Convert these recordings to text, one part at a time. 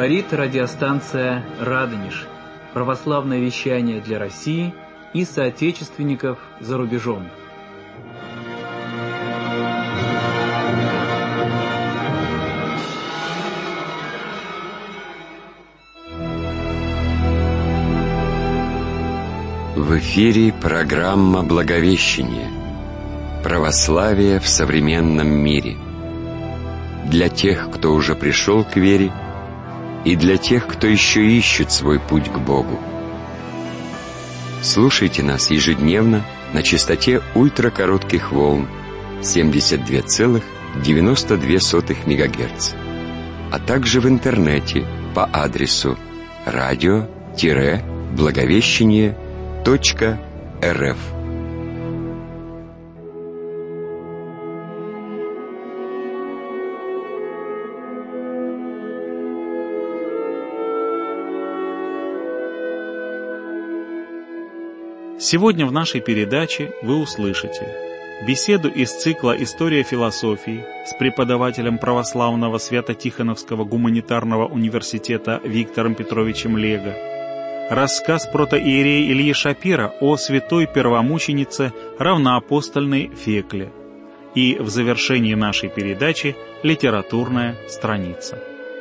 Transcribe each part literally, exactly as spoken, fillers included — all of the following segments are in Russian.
Говорит радиостанция «Радонеж». Православное вещание для России и соотечественников за рубежом. В эфире программа «Благовещение. Православие в современном мире». Для тех, кто уже пришел к вере, и для тех, кто еще ищет свой путь к Богу. Слушайте нас ежедневно на частоте ультракоротких волн семьдесят два целых девяносто две сотых мегагерца, а также в интернете по адресу радио-благовещение точка рф. Сегодня в нашей передаче вы услышите беседу из цикла «История философии» с преподавателем православного Свято-Тихоновского гуманитарного университета Виктором Петровичем Лего, рассказ протоиерея Ильи Шапира о святой первомученице равноапостольной Фекле и в завершении нашей передачи литературная страница.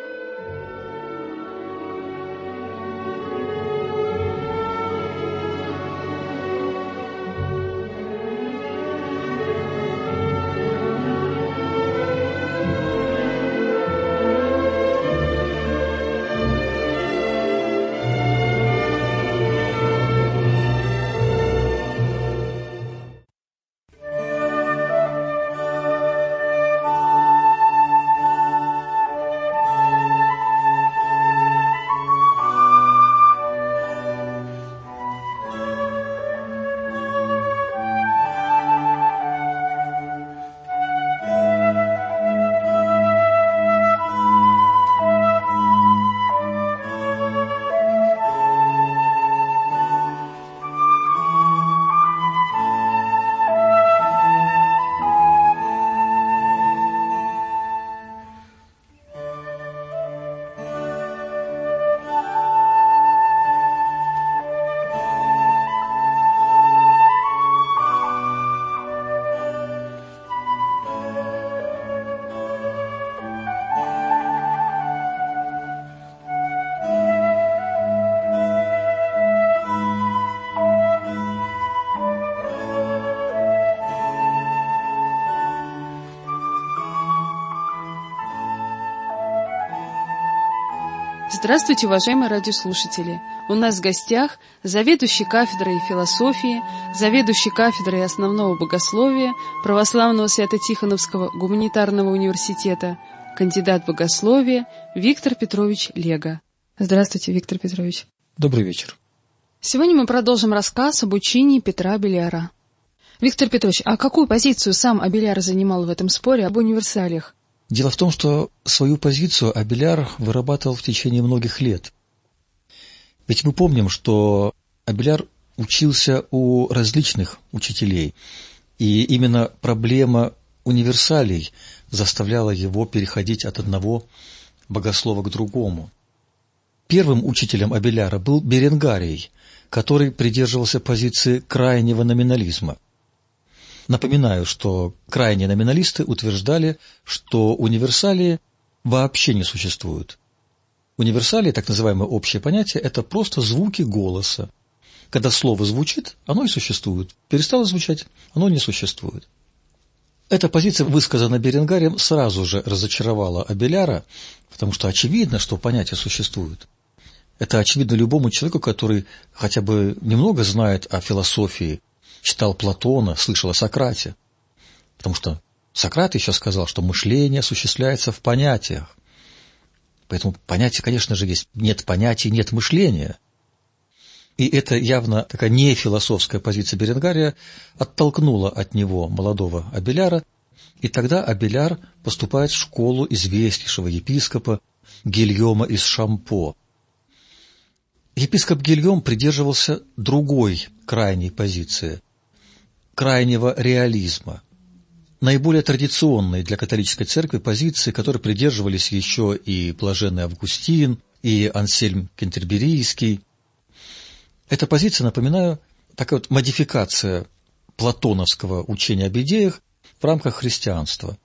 Здравствуйте, уважаемые радиослушатели! У нас в гостях заведующий кафедрой философии, заведующий кафедрой основного богословия Православного Свято-Тихоновского гуманитарного университета, кандидат богословия Виктор Петрович Лего. Здравствуйте, Виктор Петрович. Добрый вечер. Сегодня мы продолжим рассказ об учении Петра Абеляра. Виктор Петрович, а какую позицию сам Абеляр занимал в этом споре об универсалиях? Дело в том, что свою позицию Абеляр вырабатывал в течение многих лет. Ведь мы помним, что Абеляр учился у различных учителей, и именно проблема универсалий заставляла его переходить от одного богослова к другому. Первым учителем Абеляра был Беренгарий, который придерживался позиции крайнего номинализма. Напоминаю, что крайние номиналисты утверждали, что универсалии вообще не существуют. Универсалии, так называемое общее понятие, это просто звуки голоса. Когда слово звучит, оно и существует. Перестало звучать, оно не существует. Эта позиция, высказанная Беренгарием, сразу же разочаровала Абеляра, потому что очевидно, что понятия существуют. Это очевидно любому человеку, который хотя бы немного знает о философии, читал Платона, слышал о Сократе. Потому что Сократ еще сказал, что мышление осуществляется в понятиях. Поэтому понятие, конечно же, есть. Нет понятий, нет мышления. И это явно такая нефилософская позиция Беренгария оттолкнула от него молодого Абеляра, и тогда Абеляр поступает в школу известнейшего епископа Гильома из Шампо. Епископ Гильом придерживался другой крайней позиции – крайнего реализма, наиболее традиционной для католической церкви позиции, которой придерживались еще и блаженный Августин, и Ансельм Кентерберийский. Эта позиция, напоминаю, такая вот модификация платоновского учения об идеях в рамках христианства.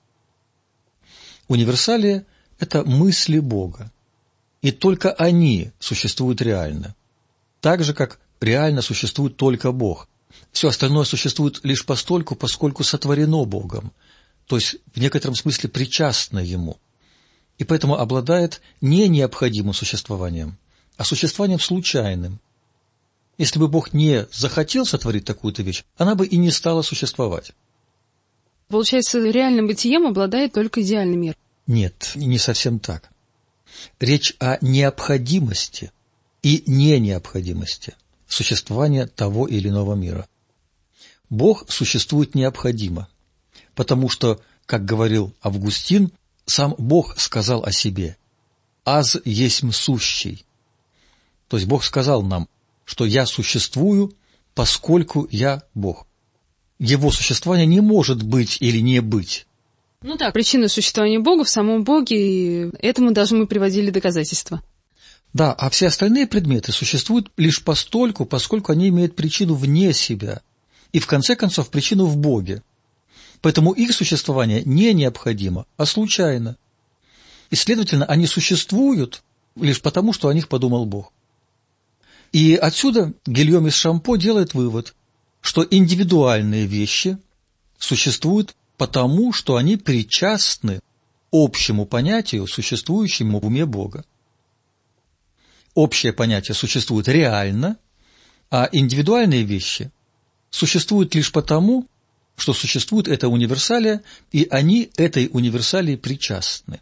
Универсалия – это мысли Бога, и только они существуют реально, так же, как реально существует только Бог. Все остальное существует лишь постольку, поскольку сотворено Богом, то есть в некотором смысле причастно Ему, и поэтому обладает не необходимым существованием, а существованием случайным. Если бы Бог не захотел сотворить такую-то вещь, она бы и не стала существовать. Получается, реальным бытием обладает только идеальный мир. Нет, не совсем так. Речь о необходимости и не необходимости существования того или иного мира. Бог существует необходимо, потому что, как говорил Августин, сам Бог сказал о себе: «Аз есмь сущий». То есть Бог сказал нам, что «я существую, поскольку я Бог». Его существование не может быть или не быть. Ну так, причина существования Бога в самом Боге, и этому даже мы приводили доказательства. Да, а все остальные предметы существуют лишь постольку, поскольку они имеют причину вне себя, и в конце концов причину в Боге. Поэтому их существование не необходимо, а случайно. И, следовательно, они существуют лишь потому, что о них подумал Бог. И отсюда Гильом из Шампо делает вывод, что индивидуальные вещи существуют потому, что они причастны общему понятию, существующему в уме Бога. Общее понятие существует реально, а индивидуальные вещи существуют лишь потому, что существует эта универсалия, и они этой универсалии причастны.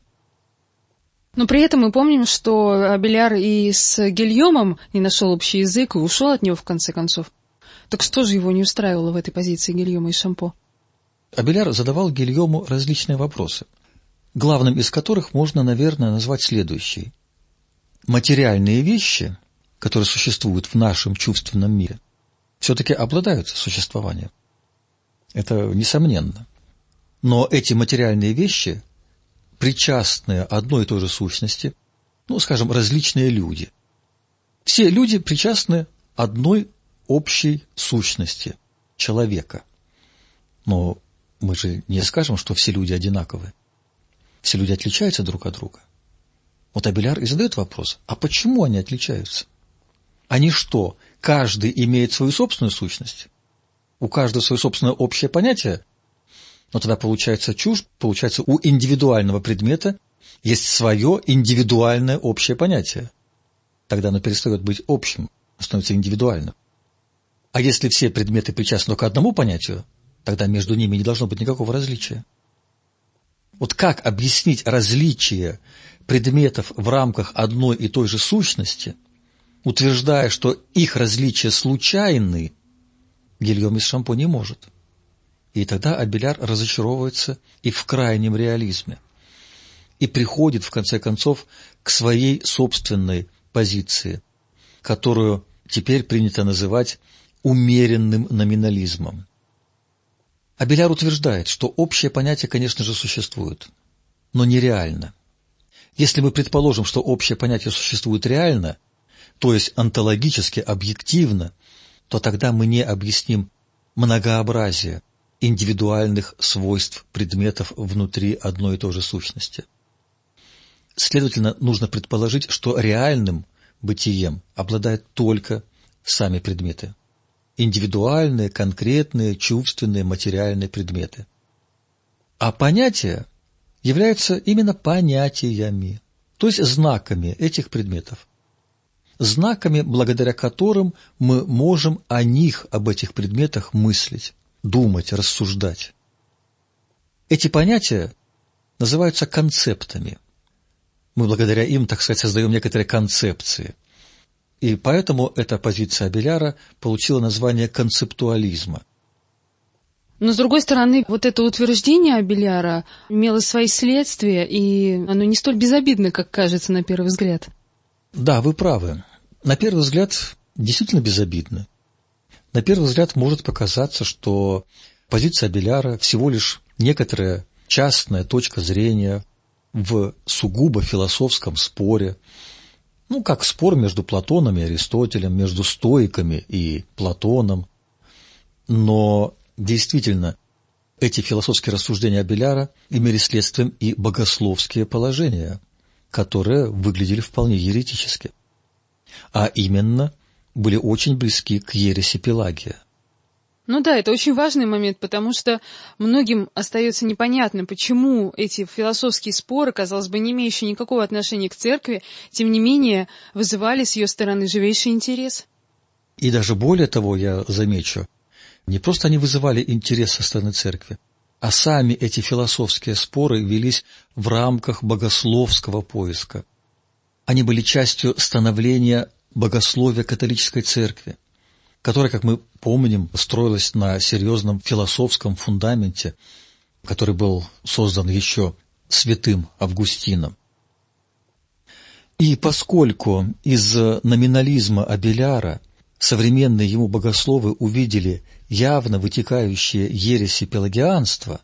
Но при этом мы помним, что Абеляр и с Гильомом не нашел общий язык и ушел от него в конце концов. Так что же его не устраивало в этой позиции Гильома из Шампо? Абеляр задавал Гильому различные вопросы, главным из которых можно, наверное, назвать следующий. Материальные вещи, которые существуют в нашем чувственном мире, все-таки обладают существованием. Это несомненно. Но эти материальные вещи, причастные одной и той же сущности, ну, скажем, различные люди, все люди причастны одной общей сущности – человека. Но мы же не скажем, что все люди одинаковы. Все люди отличаются друг от друга. Вот Абеляр и задает вопрос, а почему они отличаются? Они что, каждый имеет свою собственную сущность? У каждого свое собственное общее понятие? Но тогда получается чушь, получается у индивидуального предмета есть свое индивидуальное общее понятие. Тогда оно перестает быть общим, становится индивидуальным. А если все предметы причастны только к одному понятию, тогда между ними не должно быть никакого различия. Вот как объяснить различие предметов в рамках одной и той же сущности, утверждая, что их различия случайны, Гильом из Шампо не может. И тогда Абеляр разочаровывается и в крайнем реализме, и приходит, в конце концов, к своей собственной позиции, которую теперь принято называть умеренным номинализмом. Абеляр утверждает, что общее понятие, конечно же, существует, но нереально. Если мы предположим, что общее понятие существует реально, то есть онтологически, объективно, то тогда мы не объясним многообразие индивидуальных свойств предметов внутри одной и той же сущности. Следовательно, нужно предположить, что реальным бытием обладают только сами предметы. Индивидуальные, конкретные, чувственные, материальные предметы. А понятия являются именно понятиями, то есть знаками этих предметов. Знаками, благодаря которым мы можем о них, об этих предметах мыслить, думать, рассуждать. Эти понятия называются концептами. Мы благодаря им, так сказать, создаем некоторые концепции. И поэтому эта позиция Абеляра получила название концептуализма. Но, с другой стороны, вот это утверждение Абеляра имело свои следствия, и оно не столь безобидно, как кажется на первый взгляд. Да, вы правы. На первый взгляд действительно безобидно. На первый взгляд может показаться, что позиция Абеляра всего лишь некоторая частная точка зрения в сугубо философском споре, Ну, как спор между Платоном и Аристотелем, между стоиками и Платоном. Но действительно, эти философские рассуждения Абеляра имели следствием и богословские положения, которые выглядели вполне еретически, а именно были очень близки к ереси Пелагия. Ну да, это очень важный момент, потому что многим остается непонятно, почему эти философские споры, казалось бы, не имеющие никакого отношения к церкви, тем не менее вызывали с ее стороны живейший интерес. И даже более того, я замечу, не просто они вызывали интерес со стороны церкви, а сами эти философские споры велись в рамках богословского поиска. Они были частью становления богословия католической церкви, которая, как мы помним, строилась на серьезном философском фундаменте, который был создан еще святым Августином. И поскольку из номинализма Абеляра современные ему богословы увидели явно вытекающие ереси пелагианства,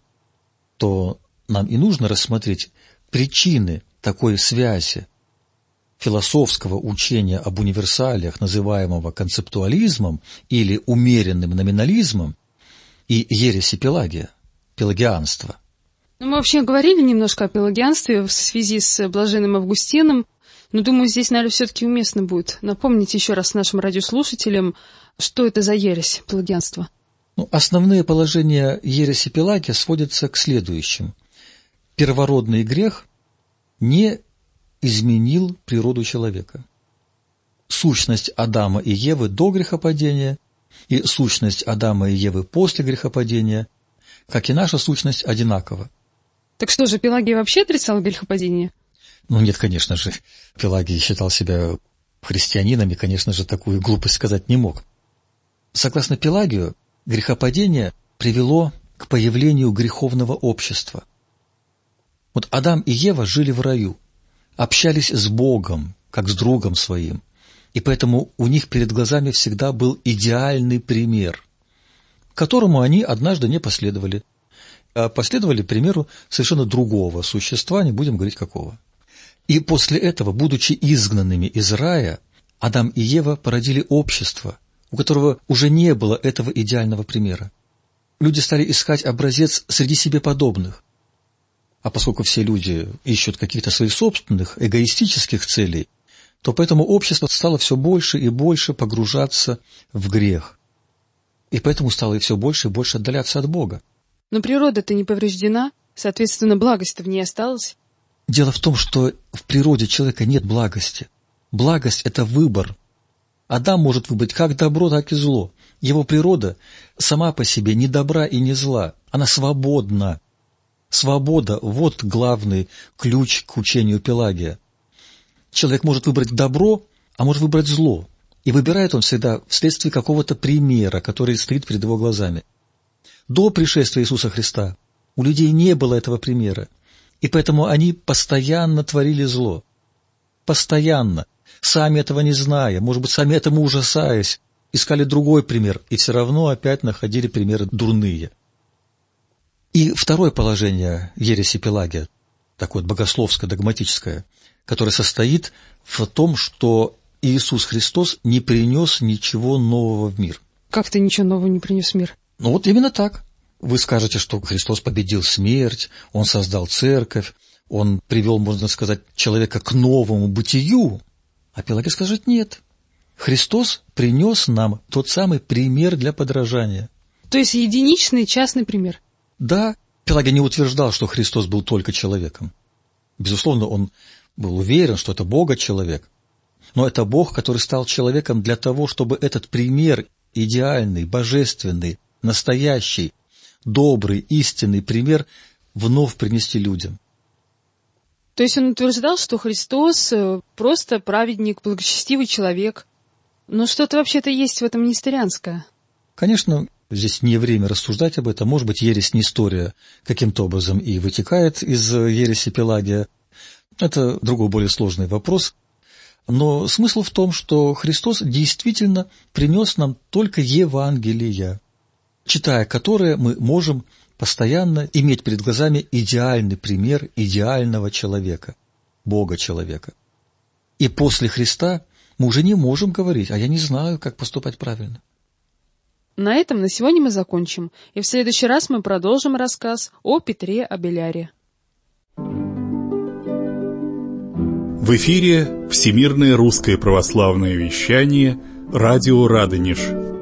то нам и нужно рассмотреть причины такой связи философского учения об универсалиях, называемого концептуализмом или умеренным номинализмом, и ереси Пелагия, пелагианства. Ну, мы вообще говорили немножко о пелагианстве в связи с блаженным Августином, но, думаю, здесь, наверное, все-таки уместно будет напомнить еще раз нашим радиослушателям, что это за ересь пелагианства. Ну, основные положения ереси Пелагия сводятся к следующим. Первородный грех не изменил природу человека. Сущность Адама и Евы до грехопадения и сущность Адама и Евы после грехопадения, как и наша сущность, одинакова. Так что же, Пелагий вообще отрицал грехопадение? Ну нет, конечно же. Пелагий считал себя христианином и, конечно же, такую глупость сказать не мог. Согласно Пелагию, грехопадение привело к появлению греховного общества. Вот Адам и Ева жили в раю, общались с Богом, как с другом своим, и поэтому у них перед глазами всегда был идеальный пример, которому они однажды не последовали, а последовали примеру совершенно другого существа, не будем говорить какого. И после этого, будучи изгнанными из рая, Адам и Ева породили общество, у которого уже не было этого идеального примера. Люди стали искать образец среди себе подобных. А поскольку все люди ищут каких-то своих собственных эгоистических целей, то поэтому общество стало все больше и больше погружаться в грех. И поэтому стало и все больше и больше отдаляться от Бога. Но природа-то не повреждена, соответственно, благость-то в ней осталась. Дело в том, что в природе человека нет благости. Благость — это выбор. Адам может выбрать как добро, так и зло. Его природа сама по себе не добра и не зла. Она свободна. Свобода — вот главный ключ к учению Пелагия. Человек может выбрать добро, а может выбрать зло. И выбирает он всегда вследствие какого-то примера, который стоит перед его глазами. До пришествия Иисуса Христа у людей не было этого примера. И поэтому они постоянно творили зло. Постоянно. Сами этого не зная, может быть, сами этому ужасаясь, искали другой пример, и все равно опять находили примеры дурные. И второе положение ереси Пелагия, такое богословское, догматическое, которое состоит в том, что Иисус Христос не принес ничего нового в мир. Как ты ничего нового не принес в мир? Ну вот именно так. Вы скажете, что Христос победил смерть, Он создал церковь, Он привел, можно сказать, человека к новому бытию. А Пелагий скажет нет. Христос принес нам тот самый пример для подражания. То есть единичный частный пример. Да, Пелагий не утверждал, что Христос был только человеком. Безусловно, он был уверен, что это Бога-человек. Но это Бог, который стал человеком для того, чтобы этот пример, идеальный, божественный, настоящий, добрый, истинный пример вновь принести людям. То есть он утверждал, что Христос просто праведник, благочестивый человек. Но что-то вообще-то есть в этом нестерианское. Конечно, здесь не время рассуждать об этом. Может быть, ересь Нестория каким-то образом и вытекает из ереси Пелагия. Это другой, более сложный вопрос. Но смысл в том, что Христос действительно принес нам только Евангелия, читая которые мы можем постоянно иметь перед глазами идеальный пример идеального человека, Бога-человека. И после Христа мы уже не можем говорить, а я не знаю, как поступать правильно. На этом на сегодня мы закончим, и в следующий раз мы продолжим рассказ о Петре Абеляре. В эфире Всемирное русское православное вещание, радио Радонеж.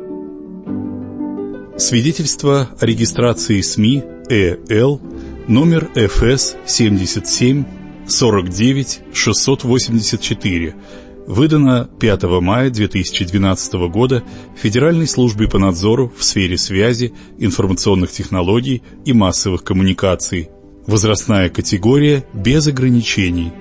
Свидетельство о регистрации СМИ ЭЛ, номер эф эс семьдесят семь сорок девять шестьсот восемьдесят четыре, выдано пятого мая две тысячи двенадцатого года Федеральной службе по надзору в сфере связи, информационных технологий и массовых коммуникаций. Возрастная категория без ограничений.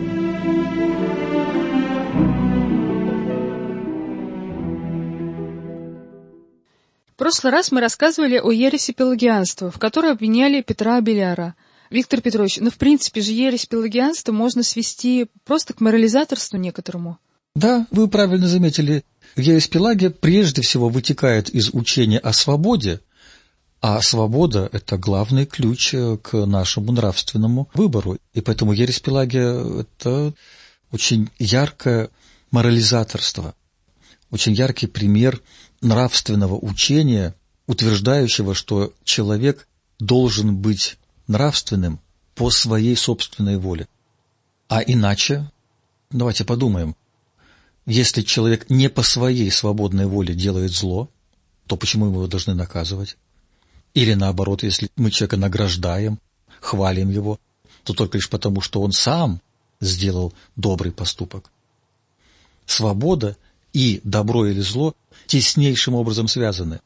В прошлый раз мы рассказывали о ереси пелагианства, в которой обвиняли Петра Абеляра. Виктор Петрович, ну в принципе же ересь пелагианства можно свести просто к морализаторству некоторому. Да, вы правильно заметили. Ересь Пелагия прежде всего вытекает из учения о свободе, а свобода – это главный ключ к нашему нравственному выбору. И поэтому ересь Пелагия – это очень яркое морализаторство, очень яркий пример нравственного учения, утверждающего, что человек должен быть нравственным по своей собственной воле. А иначе, давайте подумаем, если человек не по своей свободной воле делает зло, то почему мы его должны наказывать? Или наоборот, если мы человека награждаем, хвалим его, то только лишь потому, что он сам сделал добрый поступок. Свобода и добро или зло теснейшим образом связаны.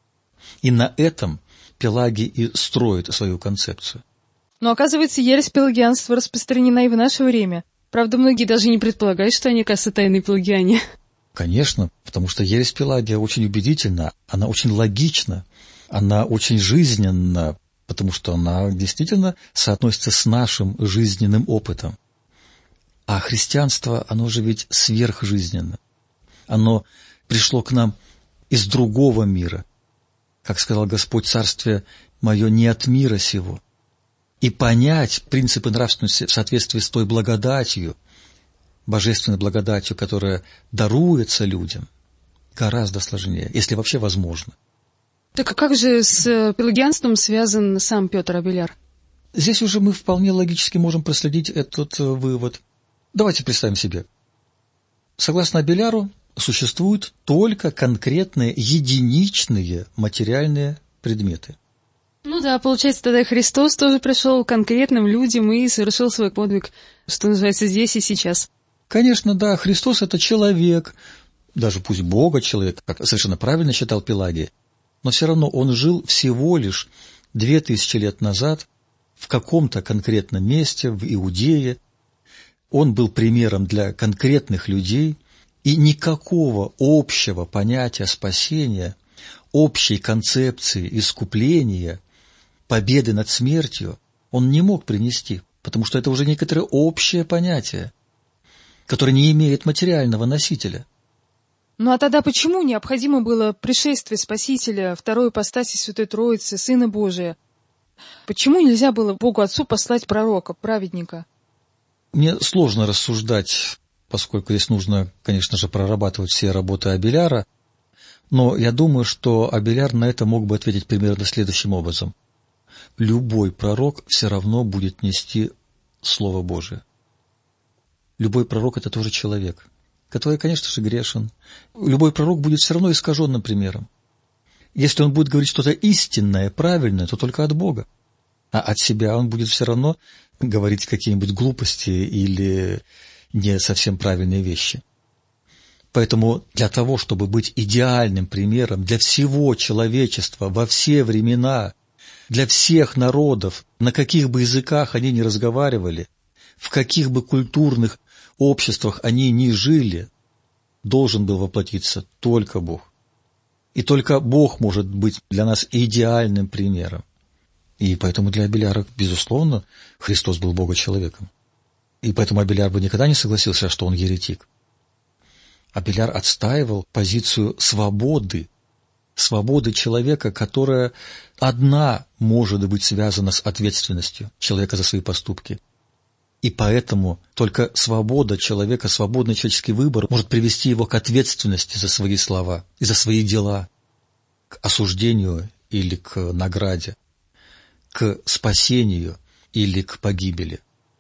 И на этом Пелагий и строит свою концепцию. Но оказывается, ересь пелагианства распространена и в наше время. Правда, многие даже не предполагают, что они, кажется, тайные пелагиане. Конечно, потому что ересь Пелагия очень убедительна, она очень логична, она очень жизненна, потому что она действительно соотносится с нашим жизненным опытом. А христианство, оно же ведь сверхжизненно. Оно пришло к нам из другого мира. Как сказал Господь, царствие мое не от мира сего. И понять принципы нравственности в соответствии с той благодатью, божественной благодатью, которая даруется людям, гораздо сложнее, если вообще возможно. Так а как же с пелагианством связан сам Петр Абеляр? Здесь уже мы вполне логически можем проследить этот вывод. Давайте представим себе. Согласно Абеляру, существуют только конкретные, единичные материальные предметы. Ну да, получается, тогда и Христос тоже пришел к конкретным людям и совершил свой подвиг, что называется, здесь и сейчас. Конечно, да, Христос – это человек, даже пусть Бога человек, как совершенно правильно считал Пелагий, но все равно он жил всего лишь две тысячи лет назад в каком-то конкретном месте, в Иудее. Он был примером для конкретных людей, и никакого общего понятия спасения, общей концепции искупления, победы над смертью он не мог принести, потому что это уже некоторое общее понятие, которое не имеет материального носителя. Ну а тогда почему необходимо было пришествие Спасителя, второй ипостаси Святой Троицы, Сына Божия? Почему нельзя было Богу Отцу послать пророка, праведника? Мне сложно рассуждать, поскольку здесь нужно, конечно же, прорабатывать все работы Абеляра, но я думаю, что Абеляр на это мог бы ответить примерно следующим образом. Любой пророк все равно будет нести Слово Божие. Любой пророк – это тоже человек, который, конечно же, грешен. Любой пророк будет все равно искаженным примером. Если он будет говорить что-то истинное, правильное, то только от Бога. А от себя он будет все равно говорить какие-нибудь глупости или не совсем правильные вещи. Поэтому для того, чтобы быть идеальным примером для всего человечества во все времена, для всех народов, на каких бы языках они ни разговаривали, в каких бы культурных обществах они ни жили, должен был воплотиться только Бог. И только Бог может быть для нас идеальным примером. И поэтому для Абеляра, безусловно, Христос был Бога-человеком. И поэтому Абеляр бы никогда не согласился, что он еретик. Абеляр отстаивал позицию свободы, свободы человека, которая одна может быть связана с ответственностью человека за свои поступки. И поэтому только свобода человека, свободный человеческий выбор может привести его к ответственности за свои слова и за свои дела, к осуждению или к награде, к спасению или к погибели.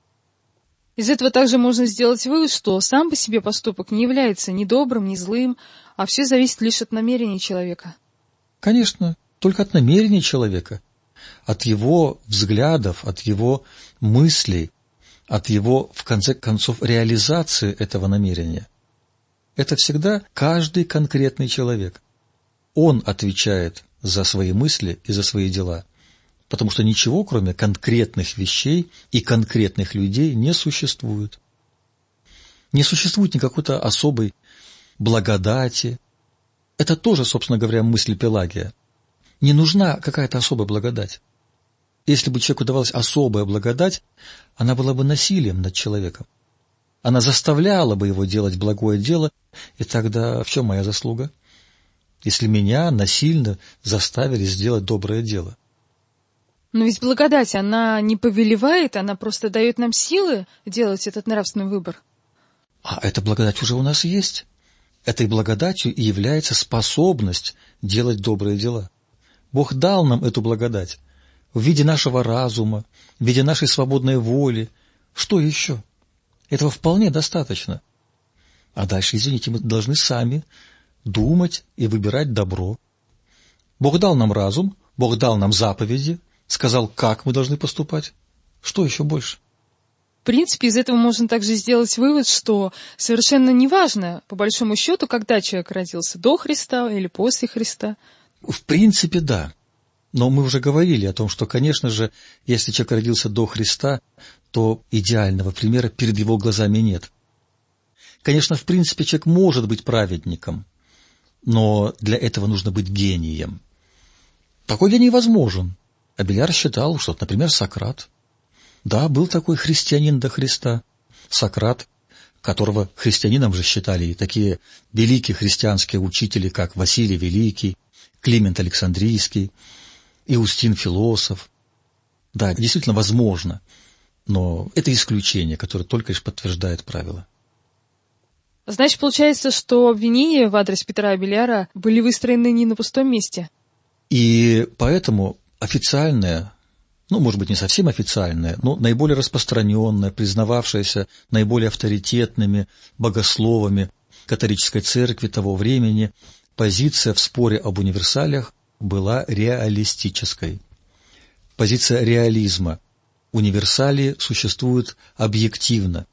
Из этого также можно сделать вывод, что сам по себе поступок не является ни добрым, ни злым, а все зависит лишь от намерений человека. Конечно, только от намерений человека, от его взглядов, от его мыслей, от его, в конце концов, реализации этого намерения. Это всегда каждый конкретный человек. Он отвечает за свои мысли и за свои дела, потому что ничего, кроме конкретных вещей и конкретных людей, не существует. Не существует никакой-то особой благодати. Это тоже, собственно говоря, мысль Пелагия. Не нужна какая-то особая благодать. Если бы человеку давалась особая благодать, она была бы насилием над человеком. Она заставляла бы его делать благое дело, и тогда в чем моя заслуга? Если меня насильно заставили сделать доброе дело. Но ведь благодать, она не повелевает, она просто дает нам силы делать этот нравственный выбор. А эта благодать уже у нас есть. Этой благодатью и является способность делать добрые дела. Бог дал нам эту благодать в виде нашего разума, в виде нашей свободной воли. Что еще? Этого вполне достаточно. А дальше, извините, мы должны сами думать и выбирать добро. Бог дал нам разум, Бог дал нам заповеди, сказал, как мы должны поступать. Что еще больше? В принципе, из этого можно также сделать вывод, что совершенно неважно, по большому счету, когда человек родился, до Христа или после Христа. В принципе, да. Но мы уже говорили о том, что, конечно же, если человек родился до Христа, то идеального примера перед его глазами нет. Конечно, в принципе, человек может быть праведником, но для этого нужно быть гением. Такой гений возможен. Абеляр считал, что, например, Сократ. Да, был такой христианин до Христа. Сократ, которого христианином же считали и такие великие христианские учители, как Василий Великий, Климент Александрийский, Иустин Философ. Да, действительно возможно, но это исключение, которое только лишь подтверждает правило. Значит, получается, что обвинения в адрес Петра Абеляра были выстроены не на пустом месте. И поэтому официальное, ну, может быть, не совсем официальное, но наиболее распространенное, признававшееся наиболее авторитетными богословами католической церкви того времени, позиция в споре об универсалиях была реалистической. Позиция реализма. Универсалии существуют объективно.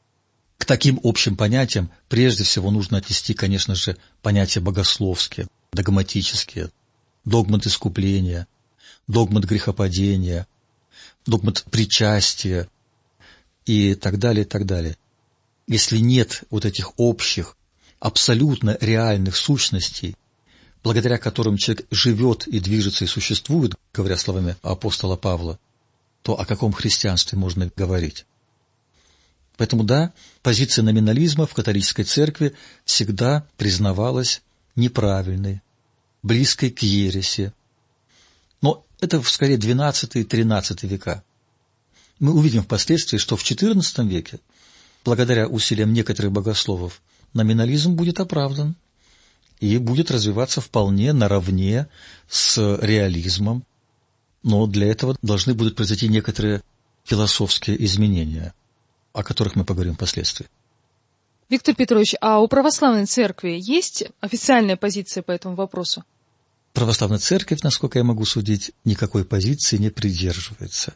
К таким общим понятиям прежде всего нужно отнести, конечно же, понятия богословские, догматические, догмат искупления, догмат грехопадения, догмат причастия и так далее, и так далее. Если нет вот этих общих, абсолютно реальных сущностей, благодаря которым человек живет и движется и существует, говоря словами апостола Павла, то о каком христианстве можно говорить? Поэтому, да, позиция номинализма в католической церкви всегда признавалась неправильной, близкой к ереси. Но это скорее двенадцатый и тринадцатый века. Мы увидим впоследствии, что в четырнадцатом веке, благодаря усилиям некоторых богословов, номинализм будет оправдан и будет развиваться вполне наравне с реализмом. Но для этого должны будут произойти некоторые философские изменения, о которых мы поговорим впоследствии. Виктор Петрович, а у православной церкви есть официальная позиция по этому вопросу? Православная церковь, насколько я могу судить, никакой позиции не придерживается.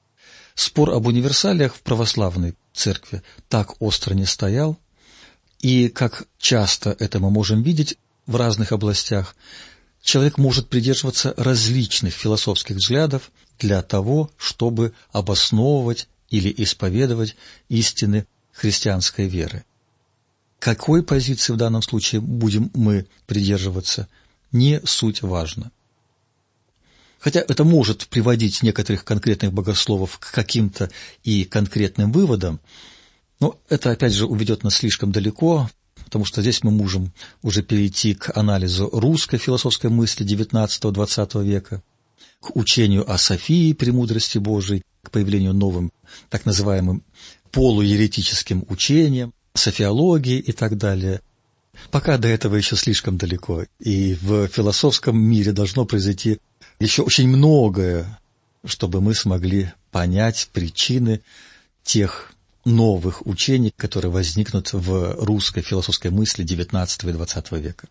Спор об универсалиях в православной церкви так остро не стоял, и, как часто это мы можем видеть в разных областях, человек может придерживаться различных философских взглядов для того, чтобы обосновывать или исповедовать истины христианской веры. Какой позиции в данном случае будем мы придерживаться, не суть важно. Хотя это может приводить некоторых конкретных богословов к каким-то и конкретным выводам, но это, опять же, уведет нас слишком далеко, потому что здесь мы можем уже перейти к анализу русской философской мысли девятнадцатого-двадцатого века, к учению о Софии, премудрости Божией, к появлению новым так называемым полуеретическим учениям, софиологии и так далее. Пока до этого еще слишком далеко, и в философском мире должно произойти еще очень многое, чтобы мы смогли понять причины тех новых учений, которые возникнут в русской философской мысли девятнадцатого и двадцатого века.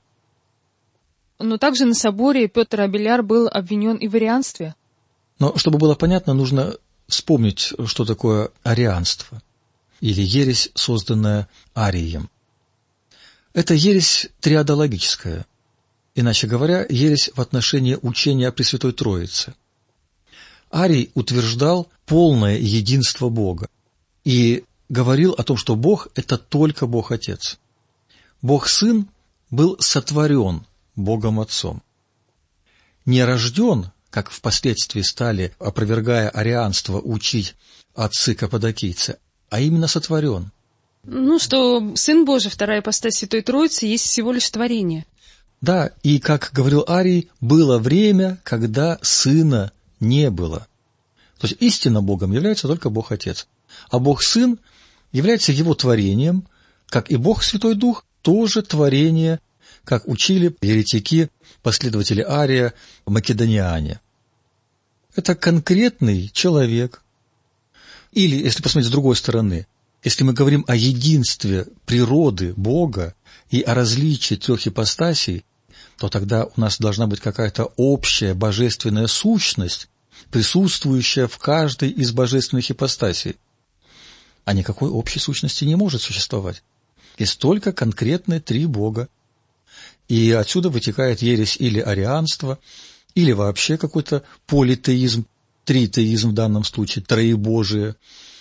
Но также на соборе Петр Абеляр был обвинен и в арианстве. Но чтобы было понятно, нужно вспомнить, что такое арианство, или ересь, созданная Арием. Это ересь триадологическая, иначе говоря, ересь в отношении учения о Пресвятой Троице. Арий утверждал полное единство Бога и говорил о том, что Бог – это только Бог Отец. Бог Сын был сотворен Богом Отцом. Не рожден, как впоследствии стали, опровергая арианство, учить отцы каппадокийцы, а именно сотворен. Ну, что Сын Божий, вторая ипостась Святой Троицы, есть всего лишь творение. Да, и, как говорил Арий, было время, когда Сына не было. То есть истинно Богом является только Бог Отец. А Бог Сын является Его творением, как и Бог Святой Дух, тоже творение, как учили еретики, последователи Ария, македониане. Это конкретный человек. Или, если посмотреть с другой стороны, если мы говорим о единстве природы Бога и о различии трех ипостасей, то тогда у нас должна быть какая-то общая божественная сущность, присутствующая в каждой из божественных ипостасей. А никакой общей сущности не может существовать. Есть только конкретные три Бога. И отсюда вытекает ересь или арианство, или вообще какой-то политеизм, тритеизм в данном случае, троебожие.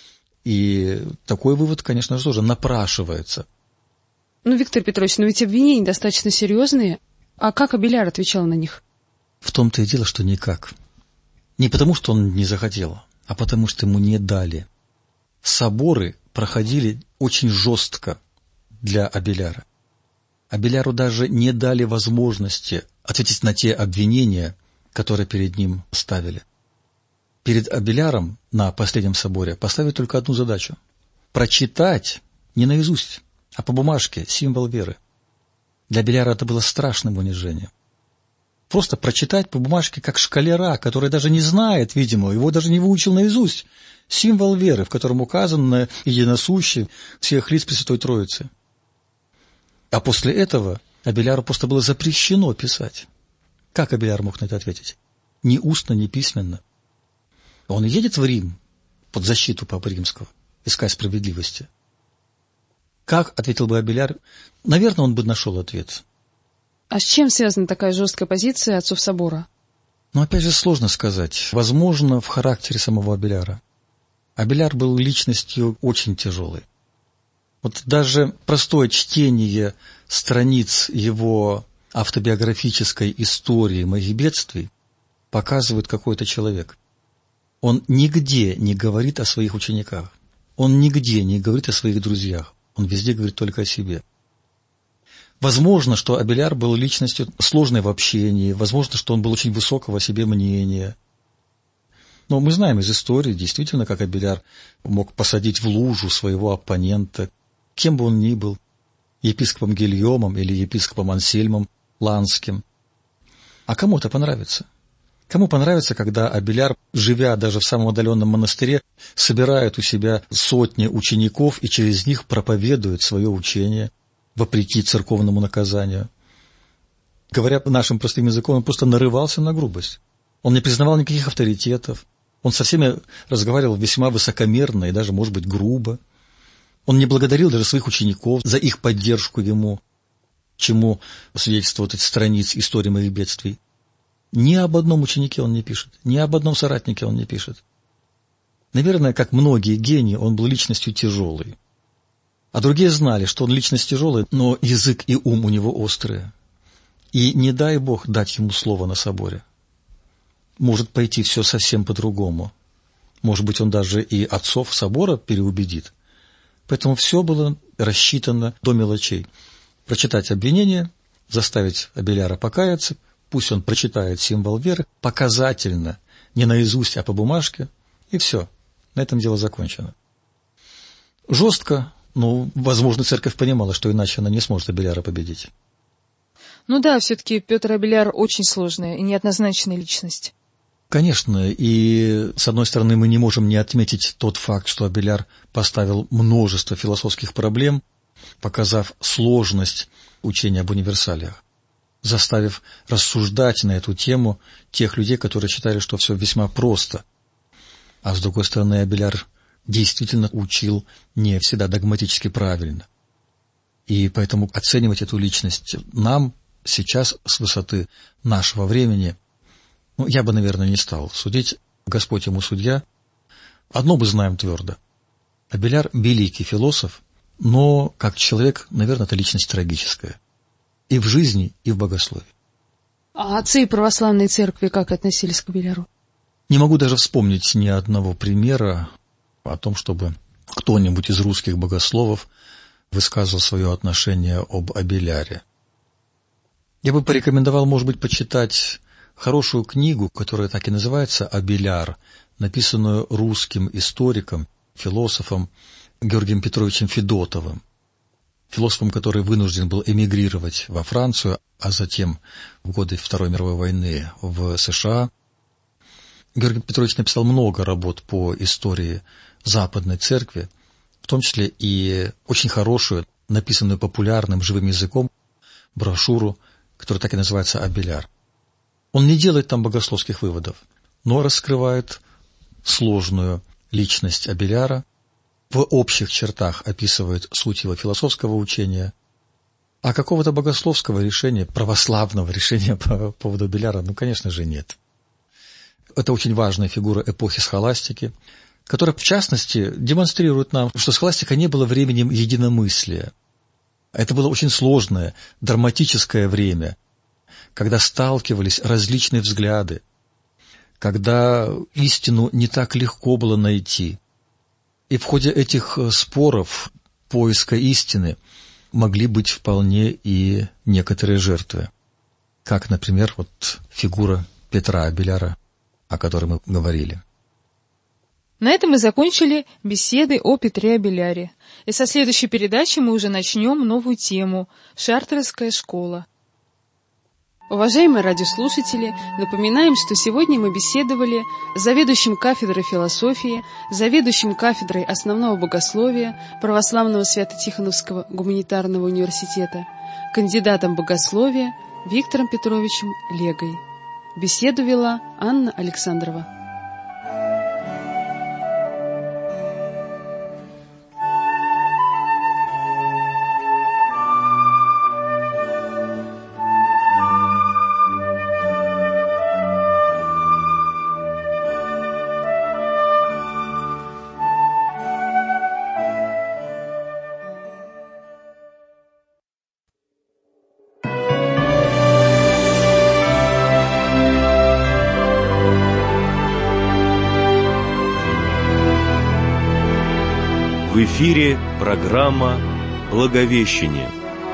И такой вывод, конечно же, тоже напрашивается. Ну, Виктор Петрович, но ведь обвинения достаточно серьезные. А как Абеляр отвечал на них? В том-то и дело, что никак. Не потому, что он не захотел, а потому, что ему не дали. Соборы проходили очень жестко для Абеляра. Абеляру даже не дали возможности ответить на те обвинения, которые перед ним ставили. Перед Абеляром на последнем соборе поставили только одну задачу – прочитать не наизусть, а по бумажке символ веры. Для Абеляра это было страшным унижением. Просто прочитать по бумажке, как школяра, который даже не знает, видимо, его даже не выучил наизусть, символ веры, в котором указано единосущее всех лиц Пресвятой Троицы. А после этого Абеляру просто было запрещено писать. Как Абеляр мог на это ответить? Ни устно, ни письменно. Он едет в Рим под защиту Папы Римского, искать справедливости. Как ответил бы Абеляр? Наверное, он бы нашел ответ. А с чем связана такая жесткая позиция отцов собора? Но опять же сложно сказать. Возможно, в характере самого Абеляра. Абеляр был личностью очень тяжелой. Вот даже простое чтение страниц его автобиографической истории моих бедствий показывает, какой это человек. Он нигде не говорит о своих учениках. Он нигде не говорит о своих друзьях. Он везде говорит только о себе. Возможно, что Абеляр был личностью сложной в общении, возможно, что он был очень высокого о себе мнения. Но мы знаем из истории, действительно, как Абеляр мог посадить в лужу своего оппонента, кем бы он ни был, епископом Гильомом или епископом Ансельмом Ланским. А кому это понравится? Кому понравится, когда Абеляр, живя даже в самом отдаленном монастыре, собирает у себя сотни учеников и через них проповедует свое учение, вопреки церковному наказанию? Говоря нашим простым языком, он просто нарывался на грубость. Он не признавал никаких авторитетов. Он со всеми разговаривал весьма высокомерно и даже, может быть, грубо. Он не благодарил даже своих учеников за их поддержку ему, чему свидетельствуют эти страницы истории моих бедствий. Ни об одном ученике он не пишет, ни об одном соратнике он не пишет. Наверное, как многие гении, он был личностью тяжелой. А другие знали, что он личность тяжелая, но язык и ум у него острые. И не дай Бог дать ему слово на соборе. Может пойти все совсем по-другому. Может быть, он даже и отцов собора переубедит. Поэтому все было рассчитано до мелочей. Прочитать обвинение, заставить Абеляра покаяться, пусть он прочитает символ веры, показательно, не наизусть, а по бумажке, и все. На этом дело закончено. Жестко, но, возможно, церковь понимала, что иначе она не сможет Абеляра победить. Ну да, все-таки Петр Абеляр очень сложная и неоднозначная личность. Конечно, и, с одной стороны, мы не можем не отметить тот факт, что Абеляр поставил множество философских проблем, показав сложность учения об универсалиях, заставив рассуждать на эту тему тех людей, которые считали, что все весьма просто. А с другой стороны, Абеляр действительно учил не всегда догматически правильно. И поэтому оценивать эту личность нам сейчас с высоты нашего времени, ну, я бы, наверное, не стал судить. Господь ему судья. Одно бы знаем твердо. Абеляр – великий философ, но как человек, наверное, это личность трагическая. И в жизни, и в богословии. А отцы православной церкви как относились к Абеляру? Не могу даже вспомнить ни одного примера о том, чтобы кто-нибудь из русских богословов высказывал свое отношение об Абеляре. Я бы порекомендовал, может быть, почитать хорошую книгу, которая так и называется «Абеляр», написанную русским историком, философом Георгием Петровичем Федотовым, философом, который вынужден был эмигрировать во Францию, а затем в годы Второй мировой войны в США. Георгий Петрович написал много работ по истории Западной Церкви, в том числе и очень хорошую, написанную популярным живым языком, брошюру, которая так и называется «Абеляр». Он не делает там богословских выводов, но раскрывает сложную личность Абеляра, в общих чертах описывает суть его философского учения, а какого-то богословского решения, православного решения по поводу Абеляра, ну, конечно же, нет. Это очень важная фигура эпохи схоластики, которая, в частности, демонстрирует нам, что схоластика не было временем единомыслия. Это было очень сложное, драматическое время, когда сталкивались различные взгляды, когда истину не так легко было найти. И в ходе этих споров, поиска истины, могли быть вполне и некоторые жертвы. Как, например, вот фигура Петра Абеляра, о которой мы говорили. На этом мы закончили беседы о Петре Абеляре. И со следующей передачи мы уже начнем новую тему «Шартрская школа». Уважаемые радиослушатели, напоминаем, что сегодня мы беседовали с заведующим кафедрой философии, заведующим кафедрой основного богословия Православного Свято-Тихоновского гуманитарного университета, кандидатом богословия Виктором Петровичем Легой. Беседу вела Анна Александрова. В эфире программа «Благовещение».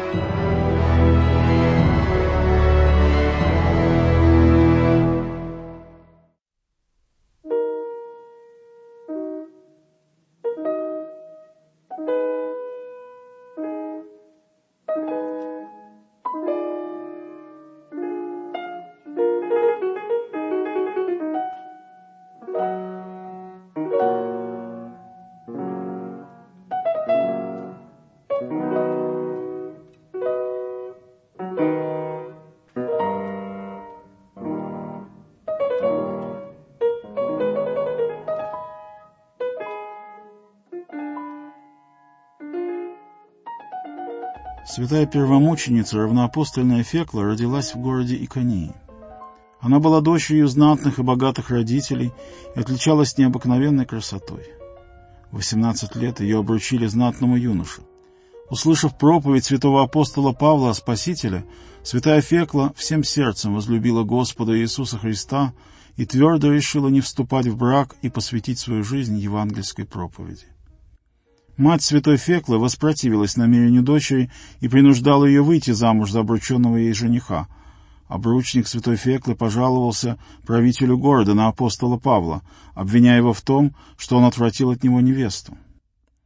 Святая первомученица, равноапостольная Фекла, родилась в городе Иконии. Она была дочерью знатных и богатых родителей и отличалась необыкновенной красотой. В восемнадцать лет ее обручили знатному юноше. Услышав проповедь святого апостола Павла о Спасителе, святая Фекла всем сердцем возлюбила Господа Иисуса Христа и твердо решила не вступать в брак и посвятить свою жизнь евангельской проповеди. Мать святой Феклы воспротивилась намерению дочери и принуждала ее выйти замуж за обрученного ей жениха. Обручник святой Феклы пожаловался правителю города на апостола Павла, обвиняя его в том, что он отвратил от него невесту.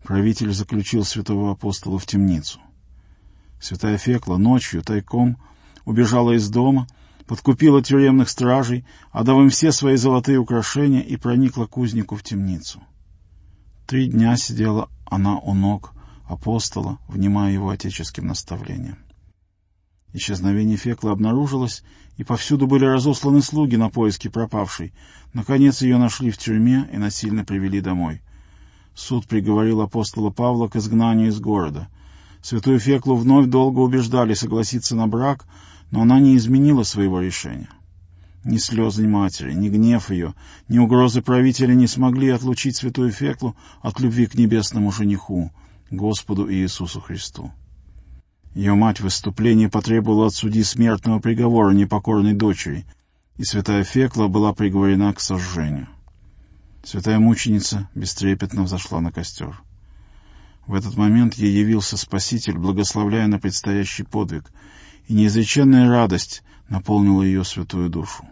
правитель заключил святого апостола в темницу. Святая Фекла ночью тайком убежала из дома, подкупила тюремных стражей, отдав им все свои золотые украшения, и проникла к узнику в темницу. Три дня сидела она у ног апостола, внимая его отеческим наставлениям. Исчезновение Феклы обнаружилось, и повсюду были разосланы слуги на поиски пропавшей. Наконец ее нашли в тюрьме и насильно привели домой. Суд приговорил апостола Павла к изгнанию из города. Святую Феклу вновь долго убеждали согласиться на брак, но она не изменила своего решения. Ни слезы матери, ни гнев ее, ни угрозы правителя не смогли отлучить святую Феклу от любви к небесному жениху, Господу Иисусу Христу. Ее мать в выступлении потребовала от судьи смертного приговора непокорной дочери, и святая Фекла была приговорена к сожжению. Святая мученица бестрепетно взошла на костер. В этот момент ей явился Спаситель, благословляя на предстоящий подвиг, и неизреченная радость наполнила ее святую душу.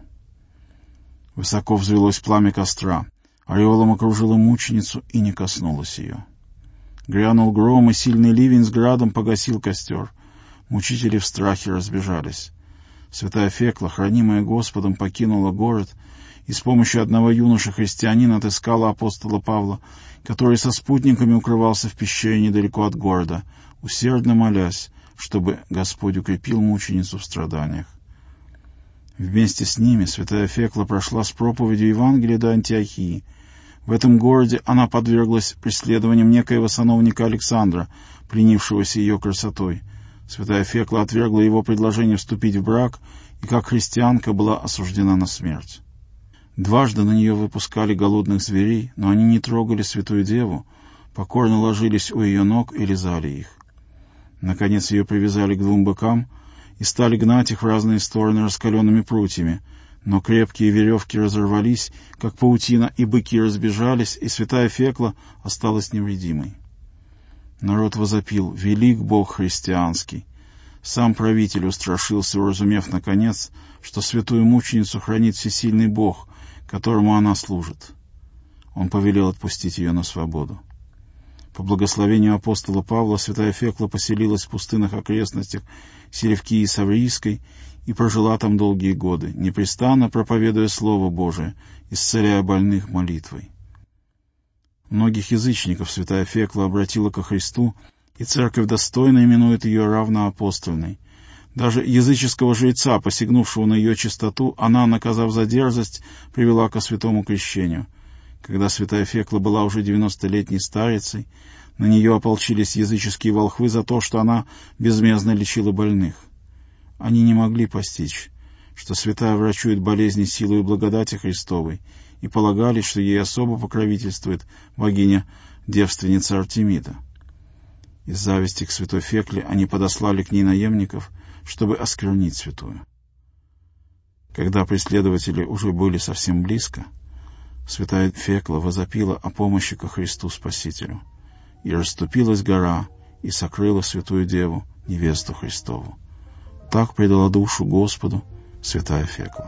Высоко взвелось пламя костра, ореолом окружило мученицу и не коснулось ее. Грянул гром, и сильный ливень с градом погасил костер. Мучители в страхе разбежались. Святая Фекла, хранимая Господом, покинула город и с помощью одного юноши-христианина отыскала апостола Павла, который со спутниками укрывался в пещере недалеко от города, усердно молясь, чтобы Господь укрепил мученицу в страданиях. Вместе с ними святая Фекла прошла с проповедью Евангелия до Антиохии. В этом городе она подверглась преследованиям некоего сановника Александра, пленившегося ее красотой. Святая Фекла отвергла его предложение вступить в брак и, как христианка, была осуждена на смерть. Дважды на нее выпускали голодных зверей, но они не трогали святую деву, покорно ложились у ее ног и лизали их. Наконец ее привязали к двум быкам и стали гнать их в разные стороны раскаленными прутьями, но крепкие веревки разорвались, как паутина, и быки разбежались, и святая Фекла осталась невредимой. Народ возопил: «Велик Бог христианский!» Сам правитель устрашился, уразумев, наконец, что святую мученицу хранит всесильный Бог, которому она служит. Он повелел отпустить ее на свободу. По благословению апостола Павла святая Фекла поселилась в пустынных окрестностях Селевкии Саврийской и прожила там долгие годы, непрестанно проповедуя Слово Божие, исцеляя больных молитвой. Многих язычников святая Фекла обратила ко Христу, и церковь достойно именует ее равноапостольной. Даже языческого жреца, посягнувшего на ее чистоту, она, наказав за дерзость, привела ко святому крещению. Когда святая Фекла была уже девяностолетней старицей, на нее ополчились языческие волхвы за то, что она безмездно лечила больных. Они не могли постичь, что святая врачует болезни силой благодати Христовой, и полагали, что ей особо покровительствует богиня-девственница Артемида. Из зависти к святой Фекле они подослали к ней наемников, чтобы осквернить святую. Когда преследователи уже были совсем близко, святая Фекла возопила о помощи ко Христу Спасителю, и расступилась гора, и сокрыла святую Деву, невесту Христову. Так предала душу Господу святая Фекла.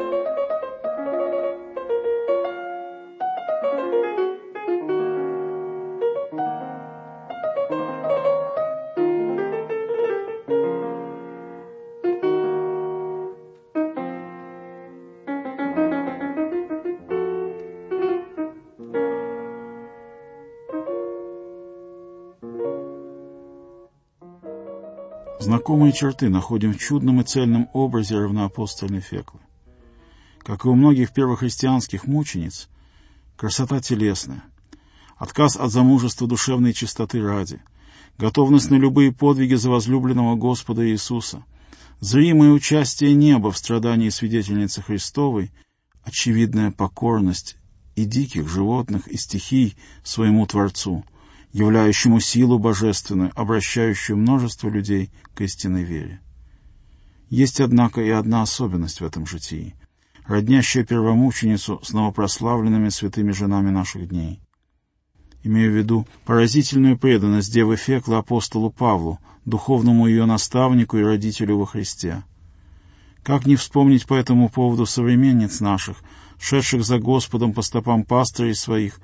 Знакомые черты находим в чудном и цельном образе равноапостольной Феклы. Как и у многих первохристианских мучениц, красота телесная, отказ от замужества душевной чистоты ради, готовность на любые подвиги за возлюбленного Господа Иисуса, зримое участие неба в страдании свидетельницы Христовой, очевидная покорность и диких животных, и стихий своему Творцу, являющему силу божественную, обращающую множество людей к истинной вере. Есть, однако, и одна особенность в этом житии, роднящая первомученицу с новопрославленными святыми женами наших дней. Имею в виду поразительную преданность Девы Феклы апостолу Павлу, духовному ее наставнику и родителю во Христе. Как не вспомнить по этому поводу современниц наших, шедших за Господом по стопам пастырей своих,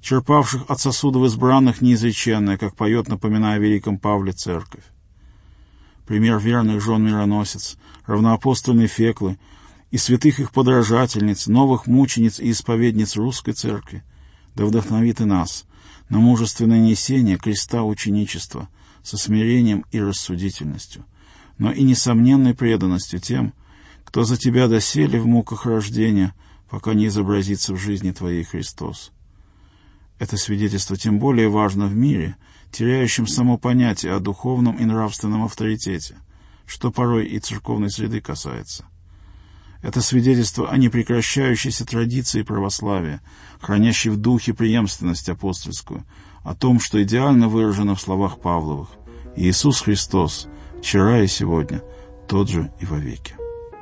черпавших от сосудов избранных неизреченное, как поет, напоминая о великом Павле, церковь. Пример верных жен-мироносец, равноапостольной Феклы и святых их подражательниц, новых мучениц и исповедниц русской церкви, да вдохновит и нас на мужественное несение креста ученичества со смирением и рассудительностью, но и несомненной преданностью тем, кто за тебя доселе в муках рождения, пока не изобразится в жизни твоей Христос. Это свидетельство тем более важно в мире, теряющем само понятие о духовном и нравственном авторитете, что порой и церковной среды касается. Это свидетельство о непрекращающейся традиции православия, хранящей в духе преемственность апостольскую, о том, что идеально выражено в словах Павловых: «Иисус Христос, вчера и сегодня, тот же и вовеки».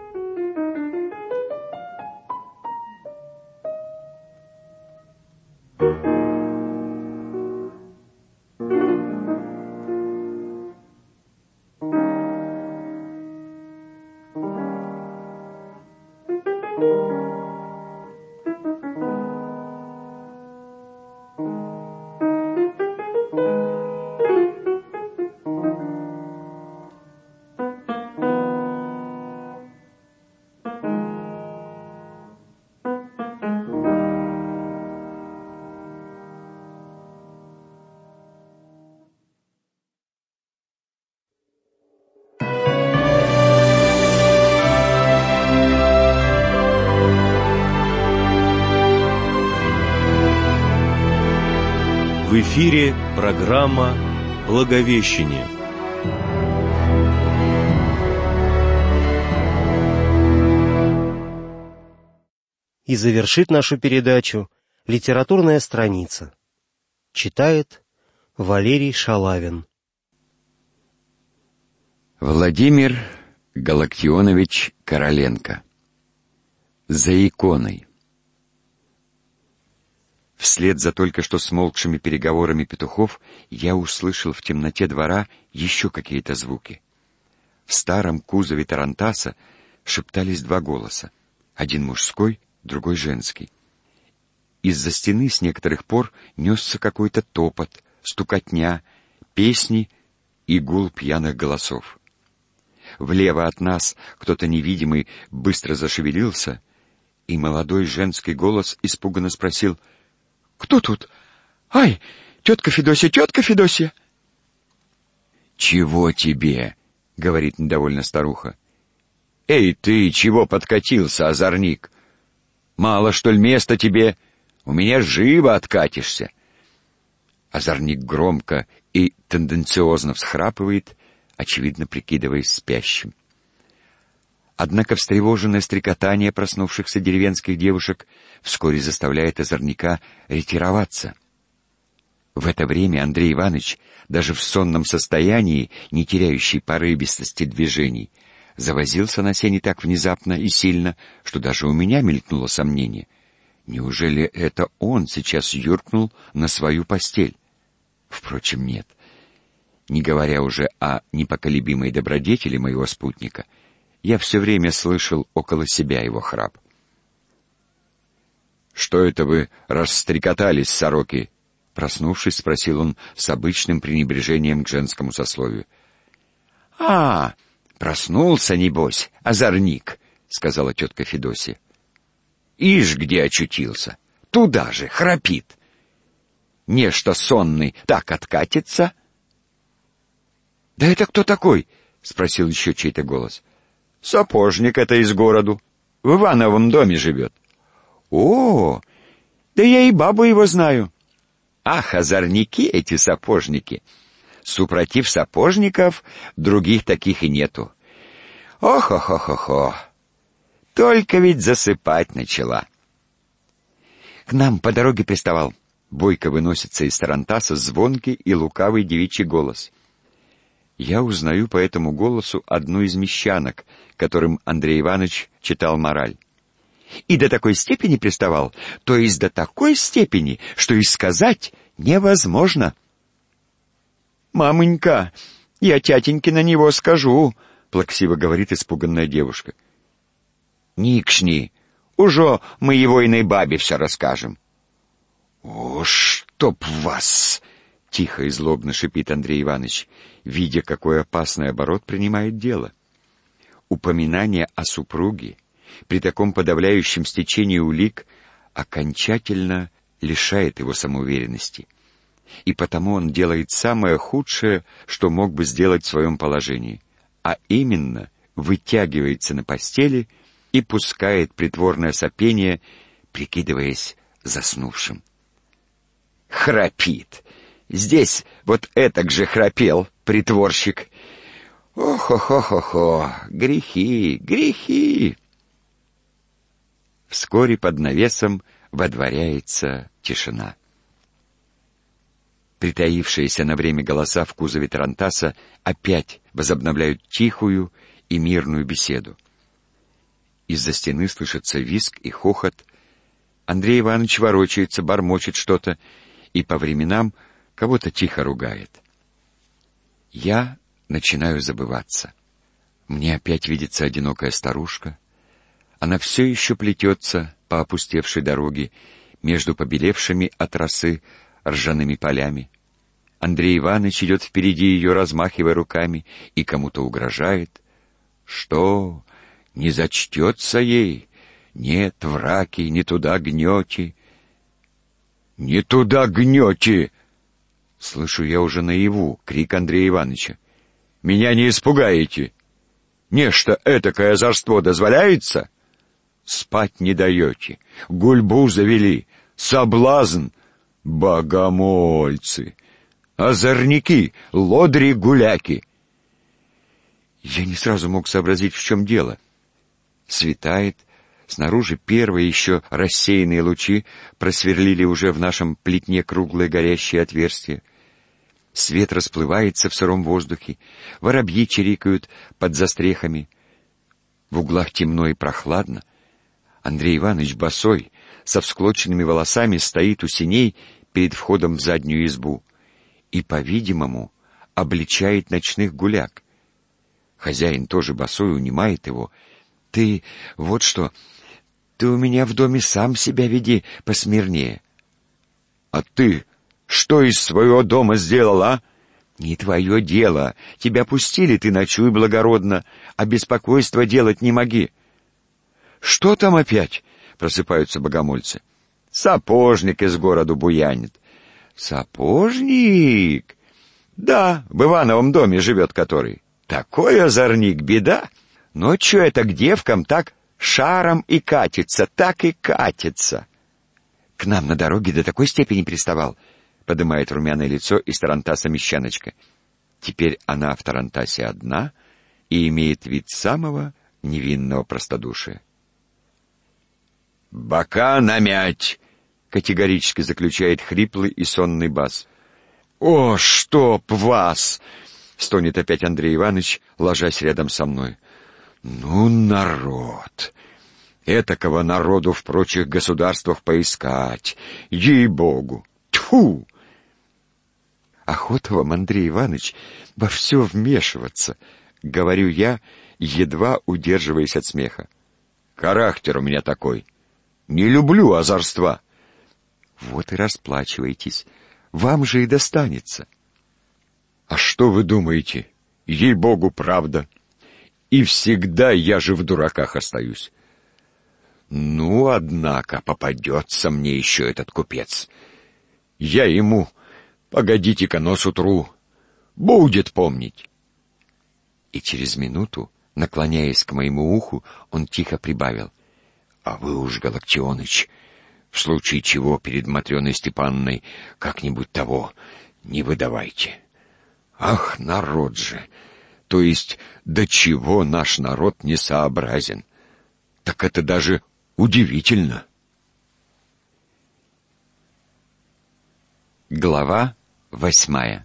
В эфире программа «Благовещение». И завершит нашу передачу литературная страница. Читает Валерий Шалавин. Владимир Галактионович Короленко. За иконой. Вслед за только что смолкшими переговорами петухов я услышал в темноте двора еще какие-то звуки. В старом кузове тарантаса шептались два голоса. Один мужской, другой женский. Из-за стены с некоторых пор несся какой-то топот, стукотня, песни и гул пьяных голосов. Влево от нас кто-то невидимый быстро зашевелился, и молодой женский голос испуганно спросил: «Кто тут? Ай, тетка Федосия, тетка Федосия!» «Чего тебе?» — говорит недовольно старуха. «Эй, ты чего подкатился, озорник? Мало, что ли, места тебе? У меня живо откатишься!» Озорник громко и тенденциозно всхрапывает, очевидно прикидываясь спящим. Однако встревоженное стрекотание проснувшихся деревенских девушек вскоре заставляет озорника ретироваться. В это время Андрей Иванович, даже в сонном состоянии, не теряющий порывистости движений, завозился на сене так внезапно и сильно, что даже у меня мелькнуло сомнение. Неужели это он сейчас юркнул на свою постель? Впрочем, нет. Не говоря уже о непоколебимой добродетели моего спутника, я все время слышал около себя его храп. «Что это вы расстрекотались, сороки?» Проснувшись, спросил он с обычным пренебрежением к женскому сословию. «А, проснулся, небось, озорник», — сказала тетка Федосия. «Ишь, где очутился? Туда же, храпит. Нечто сонный так откатится». «Да это кто такой?» — спросил еще чей-то голос. «Сапожник это из городу. В Ивановом доме живет». «О, да я и бабу его знаю». «Ах, озорники эти сапожники! Супротив сапожников других таких и нету. Ох-ох-ох-ох! Только ведь засыпать начала». К нам по дороге приставал. Бойко выносится из тарантаса звонкий и лукавый девичий голос. Я узнаю по этому голосу одну из мещанок, которым Андрей Иванович читал мораль. И до такой степени приставал, то есть до такой степени, что и сказать невозможно. «Мамонька, я тятеньке на него скажу», — плаксиво говорит испуганная девушка. «Никшни, ужо мы его иной бабе все расскажем». «О, чтоб вас!» — тихо и злобно шипит Андрей Иванович, видя, какой опасный оборот принимает дело. Упоминание о супруге при таком подавляющем стечении улик окончательно лишает его самоуверенности. И потому он делает самое худшее, что мог бы сделать в своем положении, а именно вытягивается на постели и пускает притворное сопение, прикидываясь заснувшим. Храпит. Здесь вот этак же храпел притворщик. Ох-хо-хо-хо-хо, грехи, грехи. Вскоре под навесом водворяется тишина. Притаившиеся на время голоса в кузове тарантаса опять возобновляют тихую и мирную беседу. Из-за стены слышится визг и хохот. Андрей Иванович ворочается, бормочет что-то и по временам кого-то тихо ругает. Я начинаю забываться. Мне опять видится одинокая старушка. Она все еще плетется по опустевшей дороге между побелевшими от росы ржаными полями. Андрей Иванович идет впереди ее, размахивая руками, и кому-то угрожает. Что? Не зачтется ей? Нет, враки, не туда гнете. Не туда гнете! Слышу я уже наяву крик Андрея Ивановича. Меня не испугаете? Нечто этакое озорство дозволяется? Спать не даете, гульбу завели, соблазн, богомольцы, озорники, лодри-гуляки. Я не сразу мог сообразить, в чем дело. Светает, снаружи первые еще рассеянные лучи просверлили уже в нашем плетне круглое горящее отверстие. Свет расплывается в сыром воздухе, воробьи чирикают под застрехами. В углах темно и прохладно. Андрей Иванович босой, со всклоченными волосами, стоит у сеней перед входом в заднюю избу и, по-видимому, обличает ночных гуляк. Хозяин тоже босой унимает его. «Ты, вот что, ты у меня в доме сам себя веди посмирнее». «А ты что из своего дома сделал, а?» «Не твое дело. Тебя пустили, ты ночуй благородно, а беспокойство делать не моги». «Что там опять?» — просыпаются богомольцы. «Сапожник из города буянит». «Сапожник?» «Да, в Ивановом доме живет который. Такой озорник, беда. Ночью это к девкам так шаром и катится, так и катится». «К нам на дороге до такой степени приставал», — подымает румяное лицо из тарантаса мещаночка. Теперь она в тарантасе одна и имеет вид самого невинного простодушия. «Бока намять!» — категорически заключает хриплый и сонный бас. «О, чтоб вас!» — стонет опять Андрей Иванович, ложась рядом со мной. «Ну, народ! Этакого народу в прочих государствах поискать! Ей-богу! Тьфу!» «Охота вам, Андрей Иванович, во все вмешиваться!» — говорю я, едва удерживаясь от смеха. «Характер у меня такой. Не люблю озорства». «Вот и расплачивайтесь. Вам же и достанется». «А что вы думаете? Ей-богу, правда. И всегда я же в дураках остаюсь». «Ну, однако, попадется мне еще этот купец. Я ему, погодите-ка, нос утру, будет помнить». И через минуту, наклоняясь к моему уху, он тихо прибавил: «А вы уж, Галактионыч, в случае чего перед Матрёной Степанной как-нибудь того не выдавайте. Ах, народ же! То есть, до чего наш народ несообразен? Так это даже удивительно». Глава восьмая.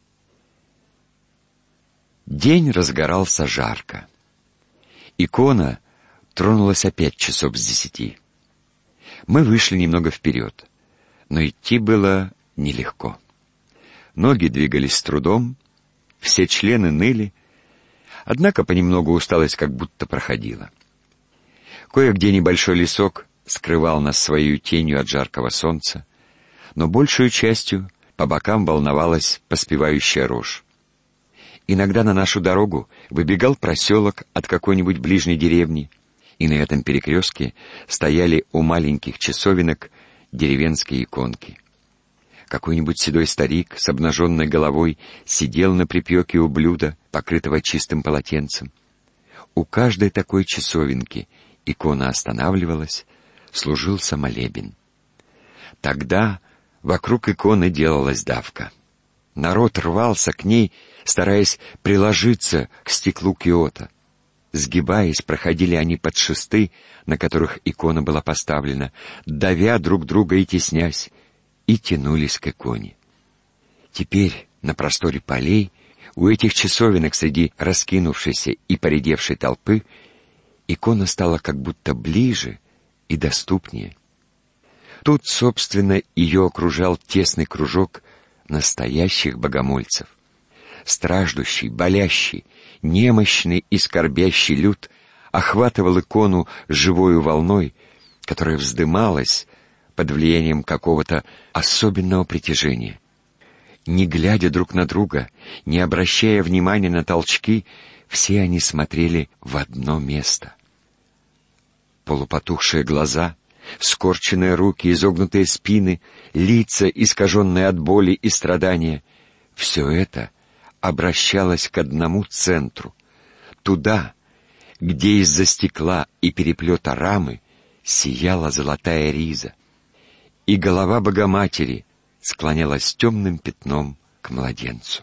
День разгорался жарко. Икона тронулась опять часов с десяти. Мы вышли немного вперед, но идти было нелегко. Ноги двигались с трудом, все члены ныли, однако понемногу усталость как будто проходила. Кое-где небольшой лесок скрывал нас своей тенью от жаркого солнца, но большую частью по бокам волновалась поспевающая рожь. Иногда на нашу дорогу выбегал проселок от какой-нибудь ближней деревни, и на этом перекрестке стояли у маленьких часовенок деревенские иконки. Какой-нибудь седой старик с обнаженной головой сидел на припеке у блюда, покрытого чистым полотенцем. У каждой такой часовенки икона останавливалась, служился молебен. Тогда вокруг иконы делалась давка. Народ рвался к ней, стараясь приложиться к стеклу киота. Сгибаясь, проходили они под шесты, на которых икона была поставлена, давя друг друга и теснясь, и тянулись к иконе. Теперь на просторе полей, у этих часовенок среди раскинувшейся и поредевшей толпы, икона стала как будто ближе и доступнее. Тут, собственно, ее окружал тесный кружок настоящих богомольцев. Страждущий, болящий, немощный и скорбящий люд охватывал икону живою волной, которая вздымалась под влиянием какого-то особенного притяжения. Не глядя друг на друга, не обращая внимания на толчки, все они смотрели в одно место. Полупотухшие глаза, скорченные руки, изогнутые спины, лица, искаженные от боли и страдания — все это обращалось к одному центру, туда, где из-за стекла и переплета рамы сияла золотая риза, и голова Богоматери склонялась темным пятном к младенцу.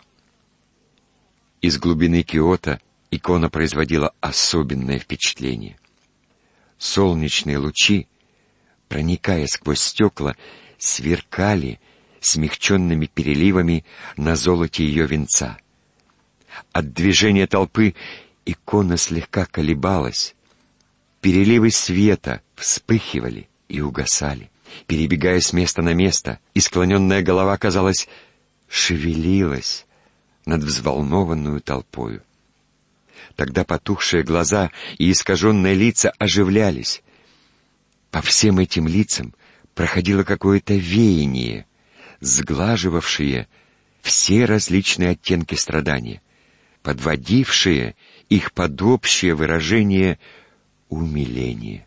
Из глубины киота икона производила особенное впечатление. Солнечные лучи, проникая сквозь стекла, сверкали смягченными переливами на золоте ее венца. От движения толпы икона слегка колебалась. Переливы света вспыхивали и угасали. Перебегая с места на место, и склоненная голова, казалось, шевелилась над взволнованную толпою. Тогда потухшие глаза и искаженные лица оживлялись. По всем этим лицам проходило какое-то веяние, сглаживавшее все различные оттенки страдания, подводившее их под общее выражение умиления.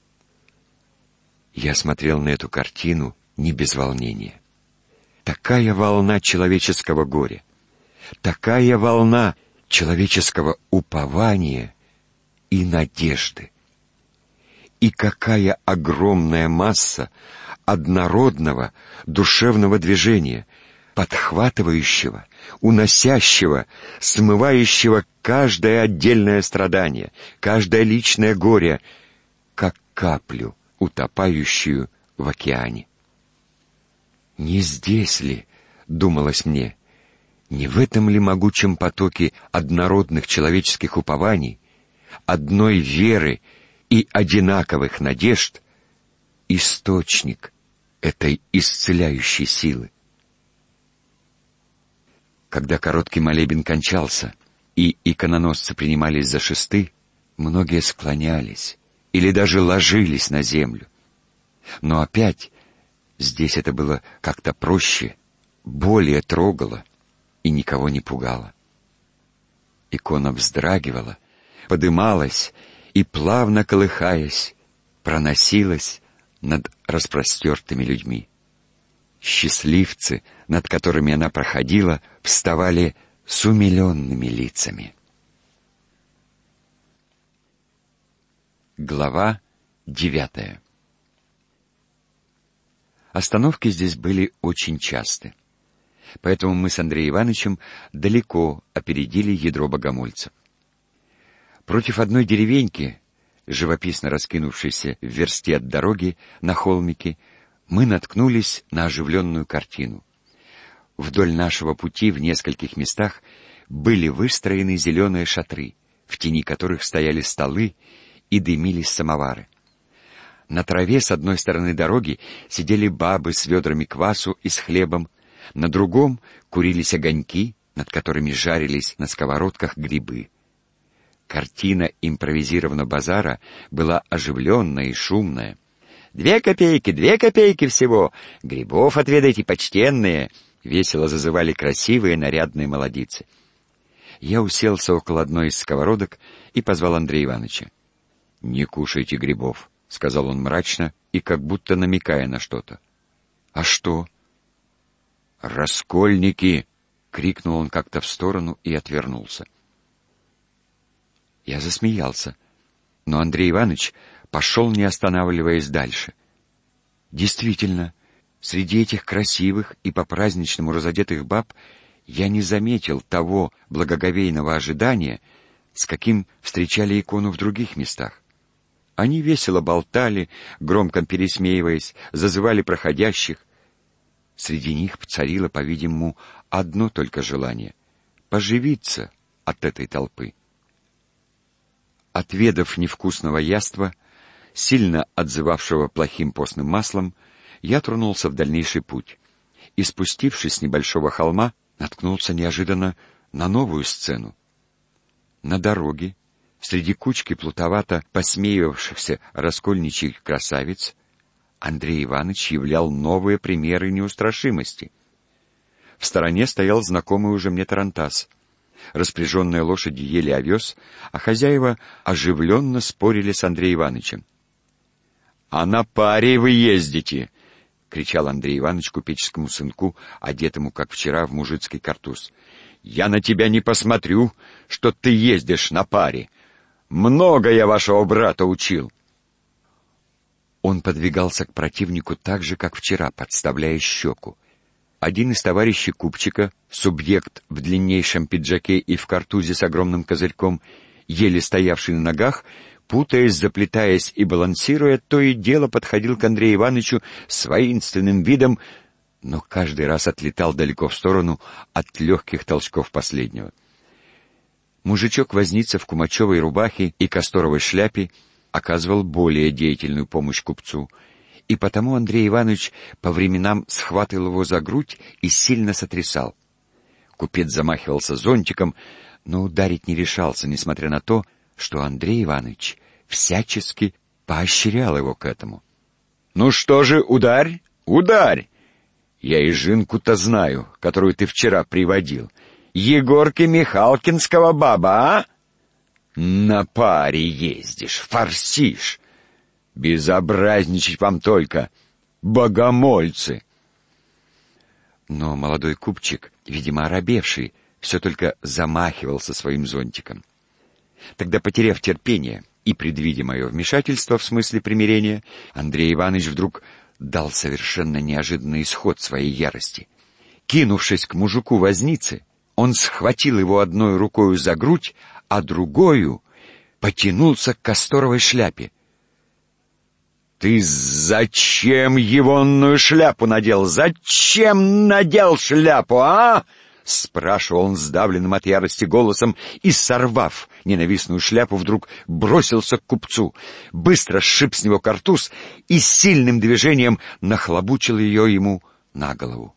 Я смотрел на эту картину не без волнения. Такая волна человеческого горя, такая волна человеческого упования и надежды. И какая огромная масса однородного душевного движения, подхватывающего, уносящего, смывающего каждое отдельное страдание, каждое личное горе, как каплю, утопающую в океане. Не здесь ли, думалось мне, не в этом ли могучем потоке однородных человеческих упований, одной веры и одинаковых надежд, источник этой исцеляющей силы? Когда короткий молебен кончался, и икононосцы принимались за шесты, многие склонялись или даже ложились на землю. Но опять здесь это было как-то проще, более трогало и никого не пугало. Икона вздрагивала, подымалась и, плавно колыхаясь, проносилась над распростертыми людьми. Счастливцы, над которыми она проходила, вставали с умиленными лицами. Глава девятая. Остановки здесь были очень часты, поэтому мы с Андреем Ивановичем далеко опередили ядро богомольцев. Против одной деревеньки, живописно раскинувшейся в версте от дороги на холмике, мы наткнулись на оживленную картину. Вдоль нашего пути в нескольких местах были выстроены зеленые шатры, в тени которых стояли столы и дымились самовары. На траве с одной стороны дороги сидели бабы с ведрами квасу и с хлебом, на другом курились огоньки, над которыми жарились на сковородках грибы. Картина импровизированного базара была оживленная и шумная. Две копейки, две копейки всего! Грибов отведайте, почтенные!» — весело зазывали красивые нарядные молодицы. Я уселся около одной из сковородок и позвал Андрея Ивановича. «Не кушайте грибов», — сказал он мрачно и как будто намекая на что-то. «А что?» «Раскольники!» — крикнул он как-то в сторону и отвернулся. Я засмеялся, но Андрей Иванович пошел, не останавливаясь, дальше. Действительно, среди этих красивых и по-праздничному разодетых баб я не заметил того благоговейного ожидания, с каким встречали икону в других местах. Они весело болтали, громко пересмеиваясь, зазывали проходящих. Среди них царило, по-видимому, одно только желание — поживиться от этой толпы. Отведав невкусного яства, сильно отзывавшего плохим постным маслом, я тронулся в дальнейший путь и, спустившись с небольшого холма, наткнулся неожиданно на новую сцену. На дороге, среди кучки плутовато посмеивавшихся раскольничьих красавиц, Андрей Иванович являл новые примеры неустрашимости. В стороне стоял знакомый уже мне тарантас. Распряженные лошади ели овес, а хозяева оживленно спорили с Андреем Ивановичем. «А на паре вы ездите!» — кричал Андрей Иванович купеческому сынку, одетому, как вчера, в мужицкий картуз. «Я на тебя не посмотрю, что ты ездишь на паре. Много я вашего брата учил!» Он подвигался к противнику так же, как вчера, подставляя щеку. Один из товарищей купчика, субъект в длиннейшем пиджаке и в картузе с огромным козырьком, еле стоявший на ногах, путаясь, заплетаясь и балансируя, то и дело подходил к Андрею Ивановичу с воинственным видом, но каждый раз отлетал далеко в сторону от легких толчков последнего. Мужичок-возница в кумачевой рубахе и касторовой шляпе оказывал более деятельную помощь купцу, и потому Андрей Иванович по временам схватывал его за грудь и сильно сотрясал. Купец замахивался зонтиком, но ударить не решался, несмотря на то, что Андрей Иванович всячески поощрял его к этому. «Ну что же, ударь, ударь! Я и жинку-то знаю, которую ты вчера приводил. Егорки Михалкинского баба, а? На паре ездишь, форсишь. Безобразничать вам только, богомольцы!» Но молодой купчик, видимо оробевший, все только замахивался своим зонтиком. Тогда, потеряв терпение и предвидя мое вмешательство в смысле примирения, Андрей Иванович вдруг дал совершенно неожиданный исход своей ярости. Кинувшись к мужику-вознице, он схватил его одной рукою за грудь, а другою потянулся к касторовой шляпе. «Ты зачем егонную шляпу надел? Зачем надел шляпу, а?» — спрашивал он сдавленным от ярости голосом и, сорвав ненавистную шляпу, вдруг бросился к купцу, быстро сшиб с него картуз и сильным движением нахлобучил ее ему на голову.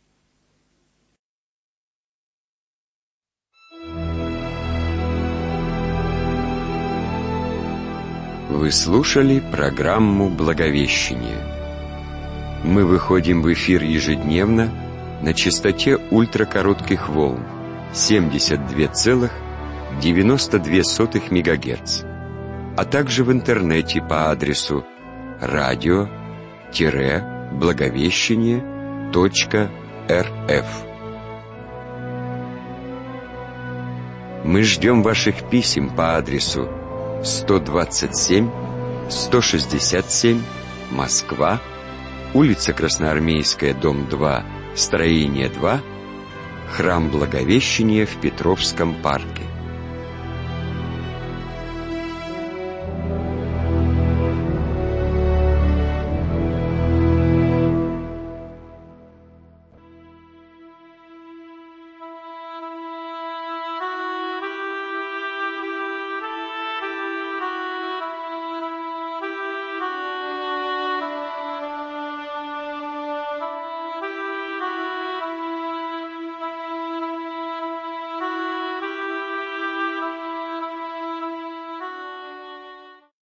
Вы слушали программу «Благовещение». Мы выходим в эфир ежедневно на частоте ультракоротких волн семьдесят два целых девяносто две сотых мегагерц, а также в интернете по адресу радио благовещение точка эр эф. Мы ждем ваших писем по адресу сто двадцать семь сто шестьдесят семь, Москва, улица Красноармейская, дом два, строение два, храм Благовещения в Петровском парке.